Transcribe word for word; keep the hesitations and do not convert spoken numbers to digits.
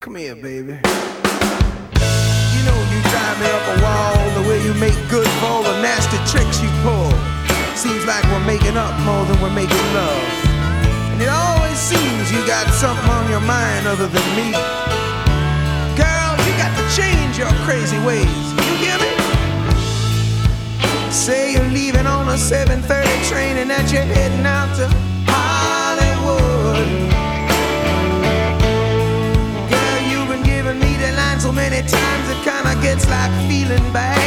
Come here, baby. You know you drive me up a wall, the way you make good for all the nasty tricks you pull. Seems like we're making up more than we're making love. And it always seems you got something on your mind other than me. Girl, you got to change your crazy ways. You hear me? Say you're leaving on a seven thirty train and that you're heading out to Hollywood. Girl, you've been giving me the line so many times it kinda gets like feeling bad.